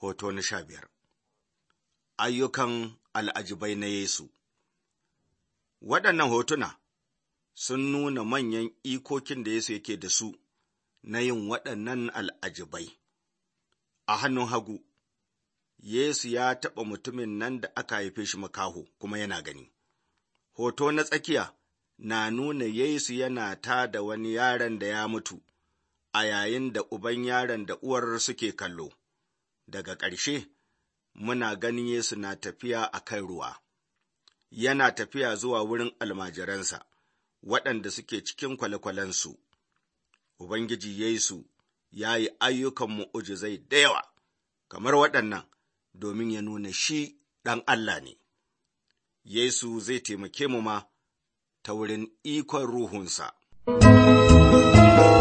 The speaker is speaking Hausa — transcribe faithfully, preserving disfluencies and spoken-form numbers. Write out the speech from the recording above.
Hoto na sha biyar. Ayyukan al'ajibai na Yesu. Waɗannan hotuna sun nuna manyan ikokin da Yesu yake da su na yin waɗannan al'ajibai. A hannun hagu, Yesu ya taɓa mutumin nan da aka haife shi makaho kuma yana gani. Hoto na tsakiya na nuna Yesu yana ta da wani yaron da ya mutu, a yayin da uban yaron da uwar suke kallo. Daga ƙarshe, muna ganin Yesu na tafiya a kan ruwa, yana tafiya zuwa wurin almajiransa, waɗanda suke cikin kwale-kwalensu. Ubangiji Yesu ya yi ayyukan mu'ujizai da yawa, kamar waɗannan, domin ya nuna shi ɗan Allah ne. Yesu zai taimake mu ma ta wurin ikon Ruhunsa.